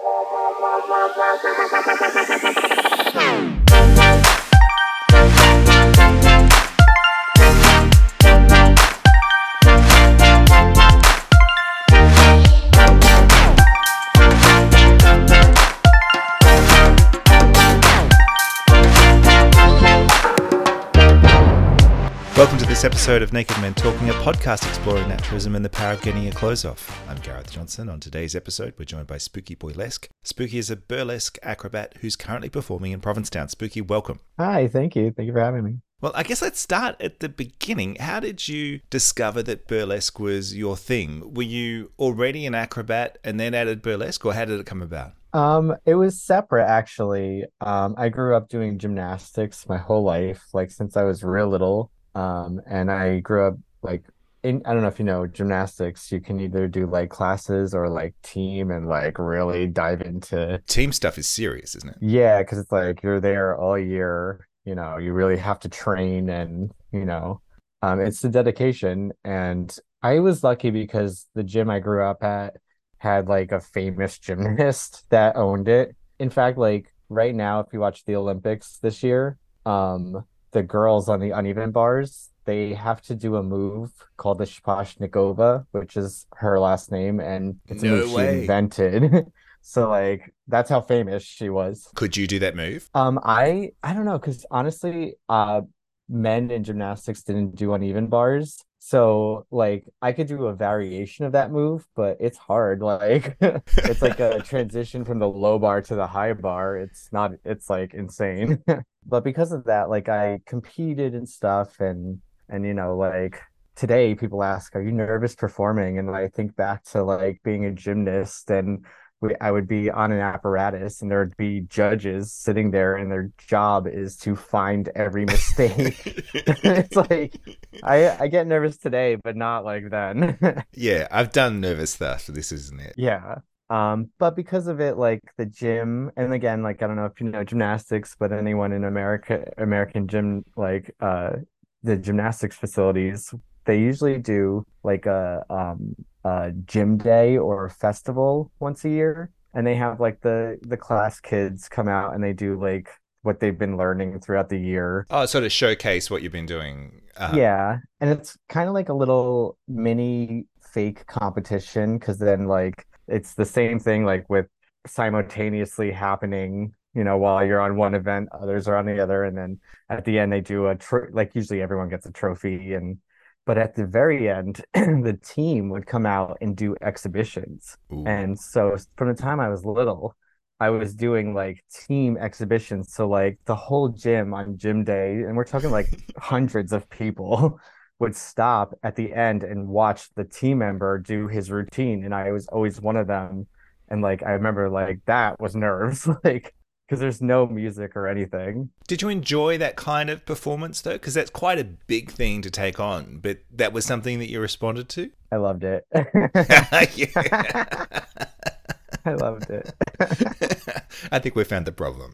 Welcome to this episode of Naked Men Talking, a podcast exploring naturalism and the power of getting your clothes off. I'm Gareth Johnson. On today's episode, we're joined by Spooky Boylesque. Spooky is a burlesque acrobat who's currently performing in Provincetown. Spooky, welcome. Hi, thank you. Thank you for having me. Well, I guess let's start at the beginning. How did you discover that burlesque was your thing? Were you already an acrobat and then added burlesque, or how did it come about? It was separate actually. I grew up doing gymnastics my whole life, like since I was real little. And I grew up like I don't know if you know gymnastics, you can either do like classes or like team and like really dive into Team stuff is serious, isn't it? yeah, because it's like you're there all year, you really have to train and it's the dedication. And I was lucky because the gym I grew up at had like a famous gymnast that owned it. In fact, like right now, if you watch the Olympics this year, the girls on the uneven bars, they have to do a move called the Shpashnikova, which is her last name, and it's a move she invented. So like that's how famous she was. Could you do that move? I don't know, because honestly, men in gymnastics didn't do uneven bars. So like I could do a variation of that move, but it's hard. Like it's like a transition from the low bar to the high bar. It's like insane. But because of that, like I competed and stuff and like today people ask, are you nervous performing? And I think back to like being a gymnast and I would be on an apparatus and there would be judges sitting there and their job is to find every mistake. It's like I get nervous today, but not like then. Yeah, I've done nervous stuff. This isn't it. Yeah. But because of it, like the gym, and again, like I don't know if you know gymnastics, but anyone in American gym, like the gymnastics facilities, they usually do like a gym day or a festival once a year, and they have like the class kids come out and they do like what they've been learning throughout the year. Oh, sort of showcase what you've been doing. Yeah, and it's kind of like a little mini fake competition because then like it's the same thing like with simultaneously happening, while you're on one event, others are on the other, and then at the end they do like usually everyone gets a trophy but at the very end the team would come out and do exhibitions. Ooh. And so from the time I was little, I was doing like team exhibitions. So like the whole gym on gym day, and we're talking like hundreds of people would stop at the end and watch the team member do his routine. And I was always one of them. And like, I remember like that was nerves, like, because there's no music or anything. Did you enjoy that kind of performance though? Because that's quite a big thing to take on, but that was something that you responded to? I loved it. Yeah. I loved it. I think we found the problem.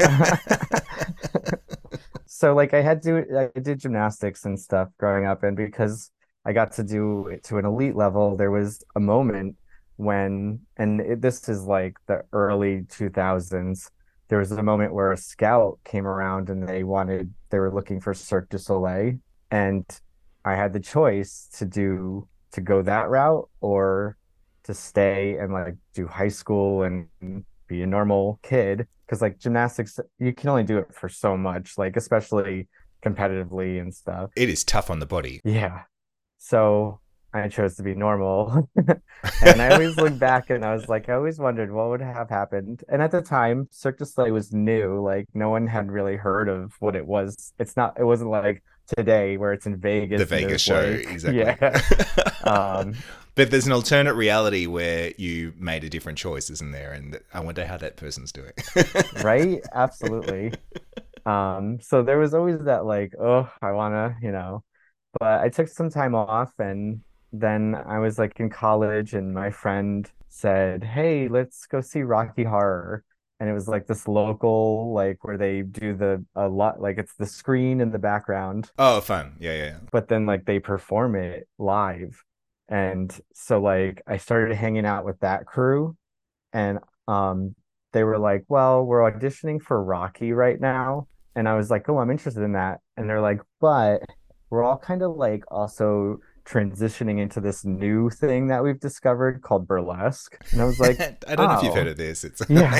So like I did gymnastics and stuff growing up, and because I got to do it to an elite level, there was a moment when, this is like the early 2000s, there was a moment where a scout came around and they were looking for Cirque du Soleil, and I had the choice to go that route or to stay and like do high school and be a normal kid, because like gymnastics you can only do it for so much, like especially competitively and stuff. It is tough on the body. Yeah, so I chose to be normal. And I always look back and I was like, I always wondered what would have happened. And at the time Cirque du Soleil was new, like no one had really heard of what it was. It wasn't like today where it's in Vegas, the Vegas show, like, exactly. Yeah. But there's an alternate reality where you made a different choice, isn't there? And I wonder how that person's doing. Right? Absolutely. So there was always that like, oh, I wanna, but I took some time off, and then I was like in college and my friend said, hey, let's go see Rocky Horror. And it was like this local, like where they do a lot, like it's the screen in the background. Oh, fun. Yeah. But then like they perform it live. And so like I started hanging out with that crew, and um, they were like, "Well, we're auditioning for Rocky right now." And I was like, "Oh, I'm interested in that." And they're like, "But we're all kind of like also transitioning into this new thing that we've discovered called burlesque." And I was like, I don't know if you've heard "Oh, of this. It's yeah."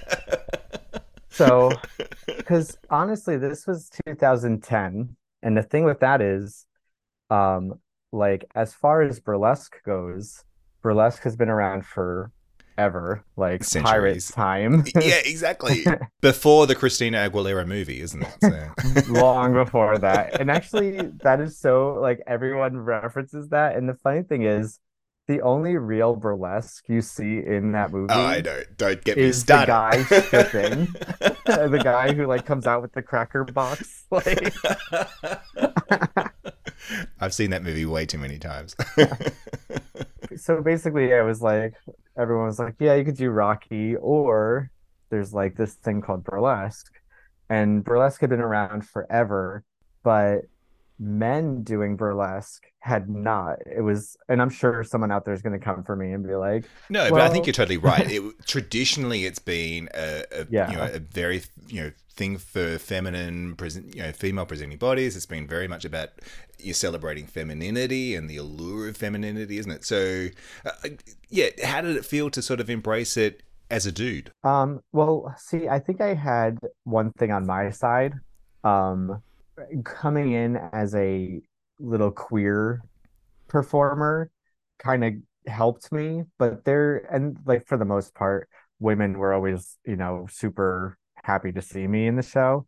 So, because honestly, this was 2010, and the thing with that is, um, like as far as burlesque goes, burlesque has been around forever, like pirate centuries. time, Yeah, exactly. Before the Christina Aguilera movie, isn't it? So. long before that. And actually, that is so like everyone references that. And the funny thing is, the only real burlesque you see in that Oh, I movie know. Don't get me is the started. guy stripping, the guy who like comes out with the cracker box, like. I've seen that movie way too many times. So basically, yeah, it was like everyone was like, yeah, you could do Rocky, or there's like this thing called burlesque. And burlesque had been around forever, but men doing burlesque had not. It was, and I'm sure someone out there is going to come for me and be like, No, but I think well, you're totally right. Traditionally, it's been yeah, a very thing for female presenting bodies. It's been very much about you're celebrating femininity and the allure of femininity, isn't it? So, yeah, how did it feel to sort of embrace it as a dude? well, see, I think I had one thing on my side. Um, Coming in as a little queer performer kind of helped me, but there and like for the most part, women were always, super happy to see me in the show.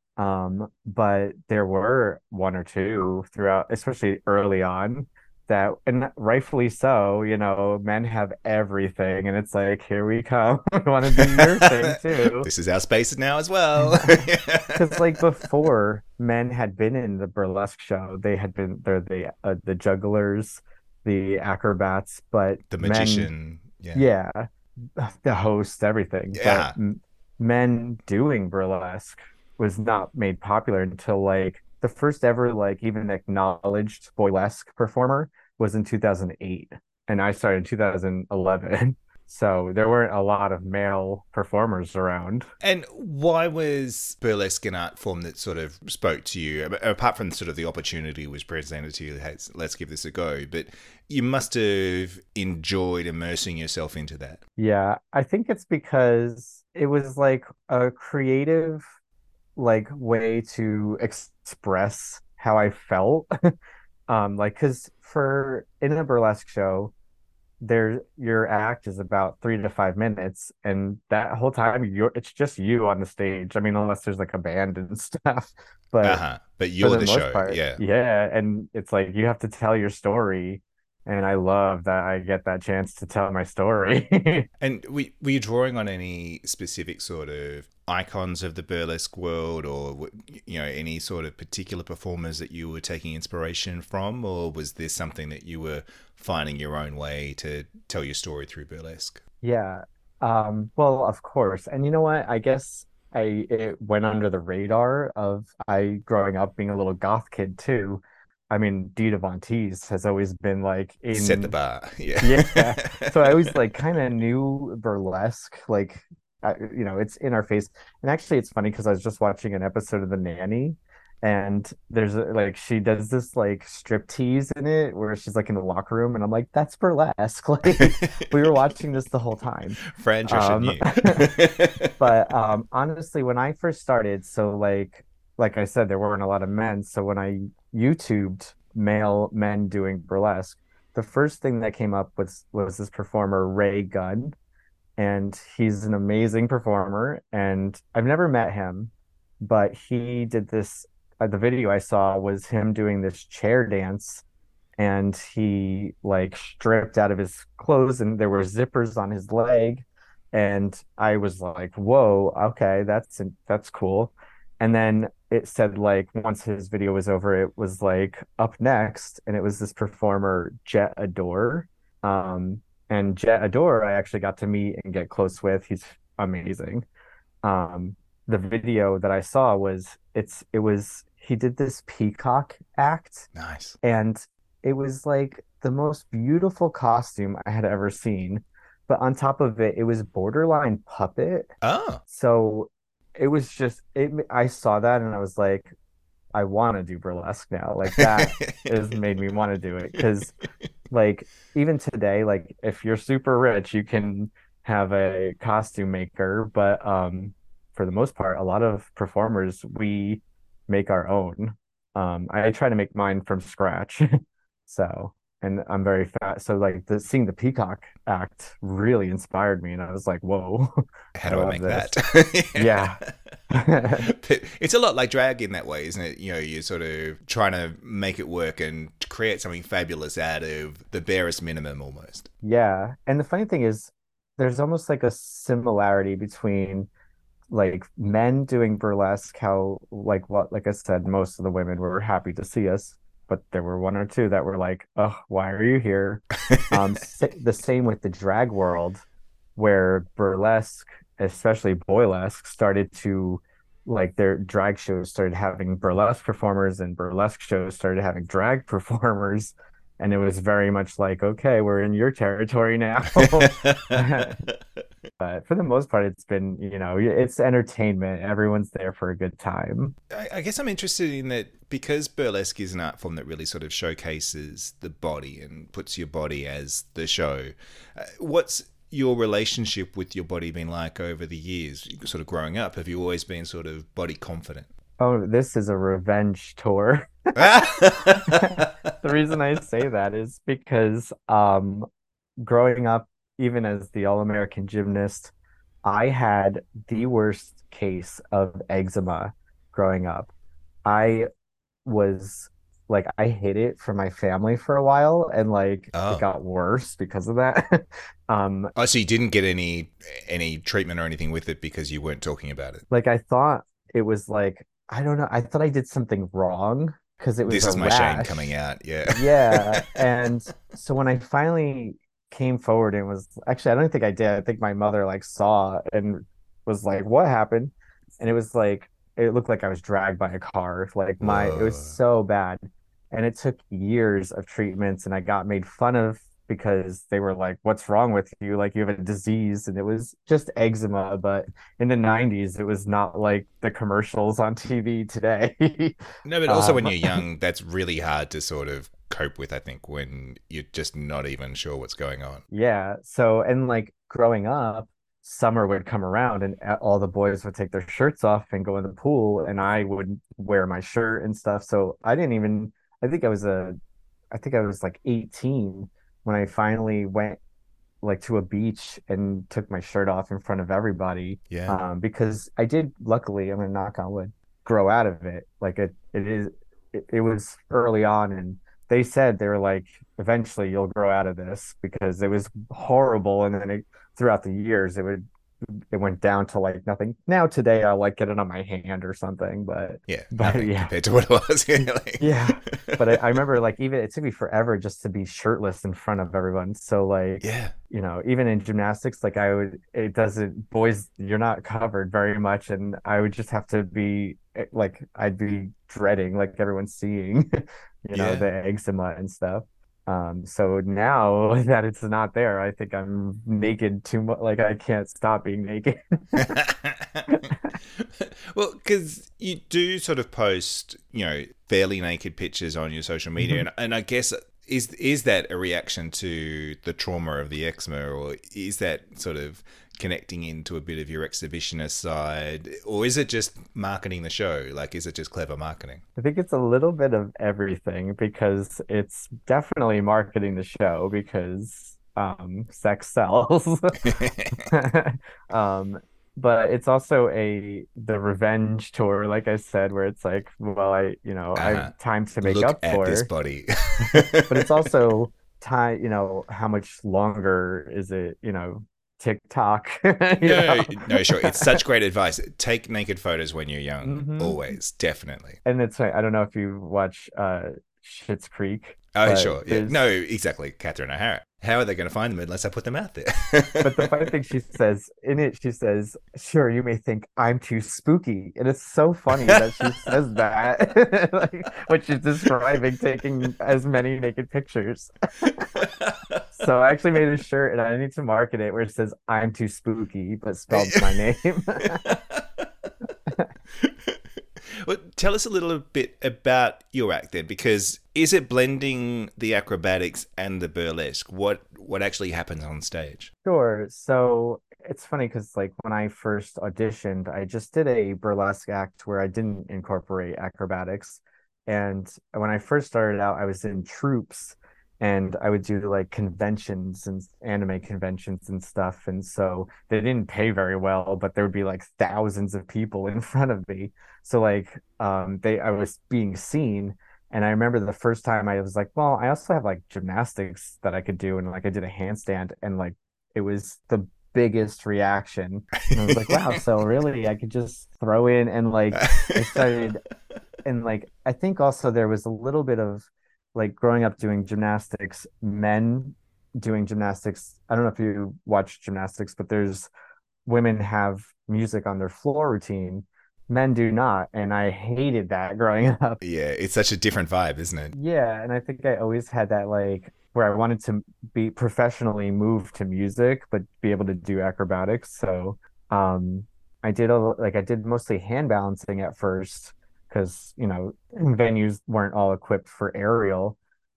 But there were one or two throughout, especially early on, that, and rightfully so, men have everything, and it's like, here we come. We want to do your thing too. This is our space now as well. Because like before men had been in the burlesque show, they're the jugglers, the acrobats, but The men, magician, yeah, yeah, the host, everything. But yeah. men doing burlesque was not made popular until like the first ever like even acknowledged burlesque performer was in 2008, and I started in 2011. So there weren't a lot of male performers around. And why was burlesque an art form that sort of spoke to you? Apart from sort of the opportunity was presented to you, hey, let's give this a go. But you must have enjoyed immersing yourself into that. Yeah, I think it's because it was like a creative like way to express how I felt. Like because for in a burlesque show, your act is about 3 to 5 minutes, and that whole time it's just you on the stage. I mean, unless there's like a band and stuff, Uh but huh. But for you're the the most show, part, yeah. yeah. And it's like you have to tell your story, and I love that I get that chance to tell my story. And were you drawing on any specific sort of icons of the burlesque world, or any sort of particular performers that you were taking inspiration from, or was this something that you were finding your own way to tell your story through burlesque? Yeah. Well, of course. And you know what? I guess it went under the radar of I growing up being a little goth kid too. I mean, Dita Von Teese has always been like Set the in, bar, yeah. yeah. So I always like kind of knew burlesque, like it's in our face. And actually, it's funny because I was just watching an episode of The Nanny, and there's like she does this like strip tease in it where she's like in the locker room, and I'm like, that's burlesque. Like we were watching this the whole time. Fran Drescher Um, knew. but honestly, when I first started, so like I said, there weren't a lot of men. So when I YouTubed male men doing burlesque, the first thing that came up was this performer Ray Gunn, and he's an amazing performer. And I've never met him, but he did this. The video I saw was him doing this chair dance, and he like stripped out of his clothes, and there were zippers on his leg, and I was like, whoa, okay, that's cool. And then it said like once his video was over, it was like up next, and it was this performer Jet Adore. um and Jet Adore I actually got to meet and get close with. He's amazing. The video that I saw was he did this peacock act, Nice. and it was like the most beautiful costume I had ever seen. but on top of it, it was borderline puppet. Oh. So it was just it. I saw that and I was like, I want to do burlesque now. Like that has made me want to do it because like even today, like if you're super rich, you can have a costume maker, but for the most part, a lot of performers we make our own. I try to make mine from scratch. So, and I'm very fat. So like seeing the Peacock act really inspired me and I was like, whoa, How I do I love make that? this. Yeah. But it's a lot like drag in that way, isn't it? You know, you're sort of trying to make it work and create something fabulous out of the barest minimum almost. Yeah. And the funny thing is, there's almost like a similarity between like men doing burlesque, how like what like I said, most of the women were happy to see us, but there were one or two that were like, "Oh, why are you here?" The same with the drag world, where burlesque, especially boylesque, started to like their drag shows started having burlesque performers and burlesque shows started having drag performers. And it was very much like, okay, we're in your territory now. But for the most part, it's been, it's entertainment. Everyone's there for a good time. I guess I'm interested in that because burlesque is an art form that really sort of showcases the body and puts your body as the show. What's your relationship with your body been like over the years, sort of growing up? Have you always been sort of body confident? Oh, this is a revenge tour. The reason I say that is because growing up, even as the All-American gymnast, I had the worst case of eczema growing up. I was like I hid it from my family for a while and like it Oh. got worse because of that. Um Oh, so you didn't get any treatment or anything with it because you weren't talking about it. like I thought it was like I don't know, I thought I did something wrong because it was This a is my shame coming rash. out. Yeah. Yeah, and so when I finally came forward and was actually I don't think I did. I think my mother like saw and was like, "What happened?" And it was like it looked like I was dragged by a car. Like it was Whoa. so bad. And it took years of treatments and I got made fun of because they were like, "What's wrong with you? Like you have a disease." And it was just eczema, but in the 90s it was not like the commercials on TV today. No, but also when Um you're young, that's really hard to sort of cope with, I think, when you're just not even sure what's going on. Yeah. So, and like growing up, summer would come around and all the boys would take their shirts off and go in the pool, and I would wear my shirt and stuff. So I didn't even, I think I think I was like 18 when I finally went like to a beach and took my shirt off in front of everybody. Yeah. Because I did, luckily, I'm gonna knock on wood, grow out of it. Like it was early on, and they said they were like, eventually you'll grow out of this because it was horrible, and then throughout the years it went down to like nothing. Now today I'll like get it on my hand or something, but Yeah. but Nothing yeah, compared to what it was. Yeah. yeah. But I remember like even it took me forever just to be shirtless in front of everyone. So like, Yeah. even in gymnastics, like it doesn't, boys, you're not covered very much. And I would just have to be like, I'd be dreading like everyone seeing, Yeah. the eczema and stuff. So now that it's not there, I think I'm naked too much. Like I can't stop being naked. Well, because you do sort of post, fairly naked pictures on your social media, and I guess is that a reaction to the trauma of the eczema, or is that sort of connecting into a bit of your exhibitionist side, or is it just marketing the show? Like, is it just clever marketing? I think it's a little bit of everything because it's definitely marketing the show because sex sells. Um but it's also the revenge tour, like I said, where it's like, well, I have Uh-huh. time to make Look up at this for, body. but it's also time, how much longer is it, TikTok, you No, know? no, sure. It's such great advice. Take naked photos when you're young. hmm Always, definitely. And it's I don't know if you watch Schitt's Creek, Oh, but sure. Yeah. No, there's exactly. Catherine O'Hara. How are they going to find them unless I put them out there? but the funny thing she says in it, she says, "Sure, you may think I'm too spooky," and it's so funny that she says that, like when she's describing taking as many naked pictures. So I actually made a shirt and I need to market it where it says "I'm too spooky," but spelled my name. Well, tell us a little bit about your act then, because is it blending the acrobatics and the burlesque? What actually happens on stage? Sure. So it's funny because like when I first auditioned, I just did a burlesque act where I didn't incorporate acrobatics. And when I first started out, I was in troops and I would do like conventions and anime conventions and stuff. And so they didn't pay very well, but there would be like thousands of people in front of me. So like I was being seen. And I remember the first time I was like, well, I also have like gymnastics that I could do. And like I did a handstand and like it was the biggest reaction. And I was like, wow, so really I could just throw in and like I started and like I think also there was a little bit of like growing up doing gymnastics, men doing gymnastics. I don't know if you watch gymnastics, but there's women have music on their floor routine. Men do not, and I hated that growing up. Yeah, it's such a different vibe, isn't it? Yeah, and I think I always had that like where I wanted to be professionally moved to music, but be able to do acrobatics. So, um, I did mostly hand balancing at first because, venues weren't all equipped for aerial.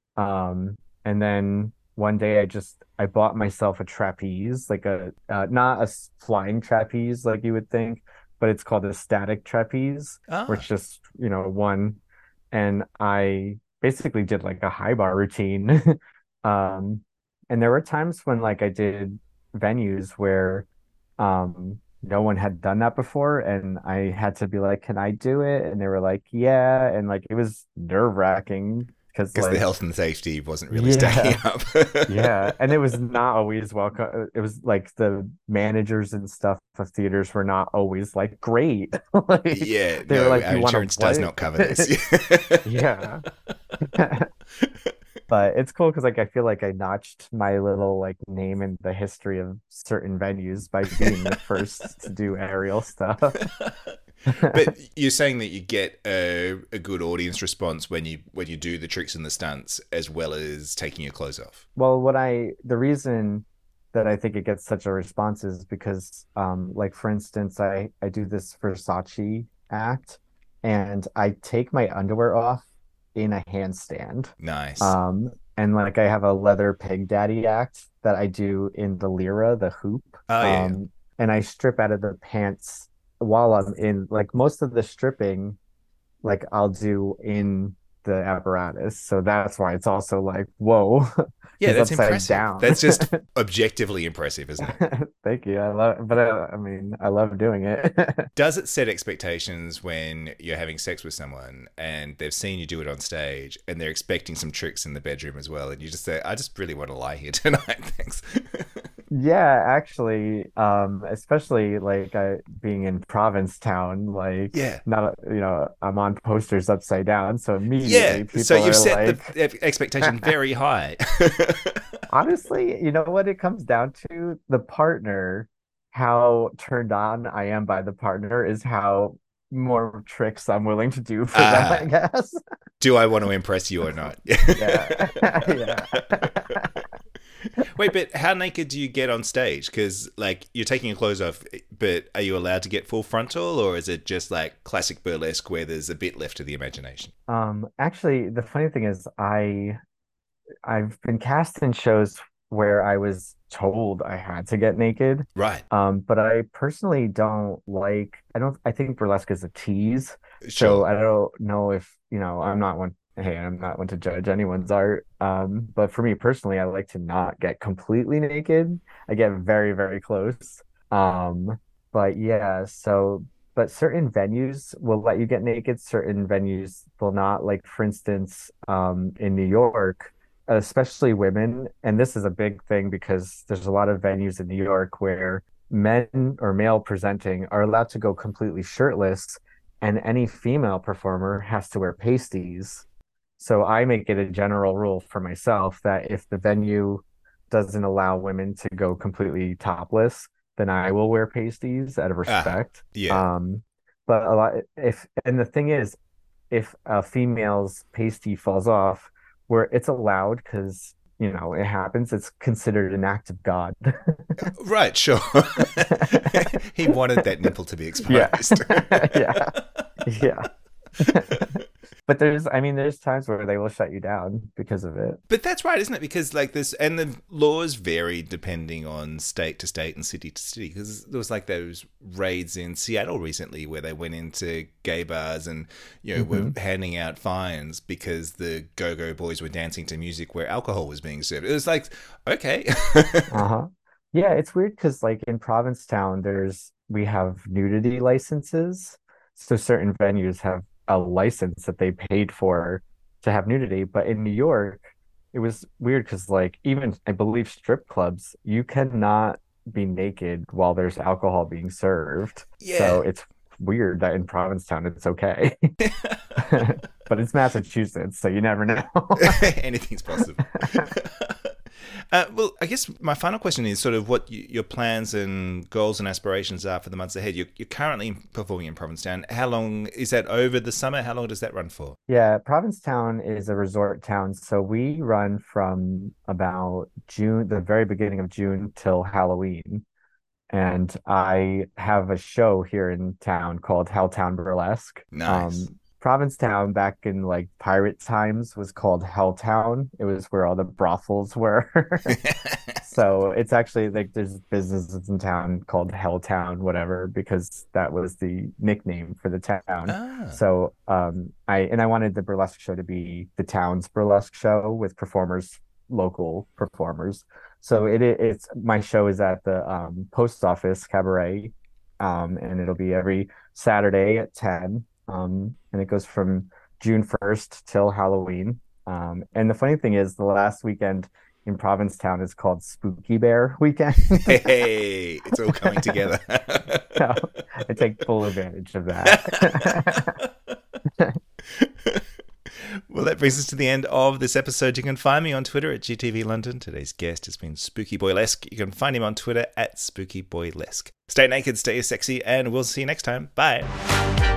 And then one day I bought myself a trapeze, like a not a flying trapeze like you would think, but it's called a static trapeze, where it's Ah, just, one and I basically did like a high bar routine. Um, and there were times when like I did venues where no one had done that before and I had to be like, "Can I do it?" And they were like, "Yeah." And like it was nerve-wracking because because the like health and safety wasn't really stacking yeah, up. yeah, and it was not always welcome. It was like the managers and stuff of theaters were not always like great. Like Yeah, they were no, like, our "You want to insurance does what?" not cover this. Yeah. But it's cool because like I feel like I notched my little like name in the history of certain venues by being the first to do aerial stuff. But you're saying that you get a good audience response when you do the tricks and the stunts as well as taking your clothes off. Well, the reason that I think it gets such a response is because like for instance, I do this Versace act and I take my underwear off in a handstand. Nice. Um and like I have a leather pig daddy act that I do in the lira, the hoop. Oh yeah, Um and I strip out of the pants while I'm in like most of the stripping like I'll do in the apparatus. So that's why it's also like, whoa, yeah. he's That's upside impressive. down. That's just objectively impressive, isn't it? Thank you. I love, but I mean, I love doing it. Does it set expectations when you're having sex with someone and they've seen you do it on stage and they're expecting some tricks in the bedroom as well, and you just say, "I just really want to lie here tonight, thanks." Yeah, actually, especially like being in Provincetown, like Yeah. not, I'm on posters upside down, so Yeah, immediately so people you've are set like, the expectation very high. honestly, you know what it comes down to? The partner, how turned on I am by the partner is how more tricks I'm willing to do for them, I Ah, guess. do I want to impress you or not? Yeah. Yeah. Wait, but how naked do you get on stage? Because like you're taking your clothes off, but are you allowed to get full frontal, or is it just like classic burlesque where there's a bit left to the imagination? Actually, the funny thing is I've been cast in shows where I was told I had to get naked. Right. But I personally I think burlesque is a tease. So Sure. I don't know if, I'm not one to judge anyone's art. But for me personally, I like to not get completely naked. I get very, very close. Um, but yeah, but certain venues will let you get naked, certain venues will not. Like for instance, in New York, especially women, and this is a big thing because there's a lot of venues in New York where men or male presenting are allowed to go completely shirtless, and any female performer has to wear pasties. So I make it a general rule for myself that if the venue doesn't allow women to go completely topless, then I will wear pasties out of Ah, respect. yeah. But and the thing is, if a female's pasty falls off, where it's allowed because it happens, it's considered an act of God. Right, sure. He wanted that nipple to be Yeah. exposed. Yeah. Yeah. But there's times where they will shut you down because of it. But that's right, isn't it? Because like this, and the laws vary depending on state to state and city to city. Because there was like those raids in Seattle recently where they went into gay bars and were Hmm. handing out fines because the go-go boys were dancing to music where alcohol was being served. It was like, okay. Uh-huh. Yeah, it's weird because like in Provincetown, we have nudity licenses. So certain venues have a license that they paid for to have nudity. But in New York, it was weird because like even I believe strip clubs, you cannot be naked while there's alcohol being served. Yeah. So it's weird that in Provincetown it's okay. But it's Massachusetts, so you never know. Anything's possible. Well, I guess my final question is sort of what your plans and goals and aspirations are for the months ahead. You're currently performing in Provincetown. How long is that over the summer? How long does that run for? Yeah, Provincetown is a resort town, so we run from about June, the very beginning of June till Halloween. And I have a show here in town called Helltown Burlesque. Nice. Provincetown back in like pirate times was called Helltown. It was where all the brothels were. So it's actually like there's businesses in town called Helltown, whatever, because that was the nickname for the town. Ah. So I wanted the burlesque show to be the town's burlesque show with performers, local performers. So it's my show is at the post office cabaret, and it'll be every Saturday at 10. And it goes from June 1st till Halloween. And the funny thing is, the last weekend in Provincetown is called Spooky Bear Weekend. Hey, it's all coming together. So I take full advantage of that. Well, that brings us to the end of this episode. You can find me on Twitter at GTV London. Today's guest has been Spooky Boylesque. You can find him on Twitter at Spooky Boylesque. Stay naked, stay sexy, and we'll see you next time. Bye.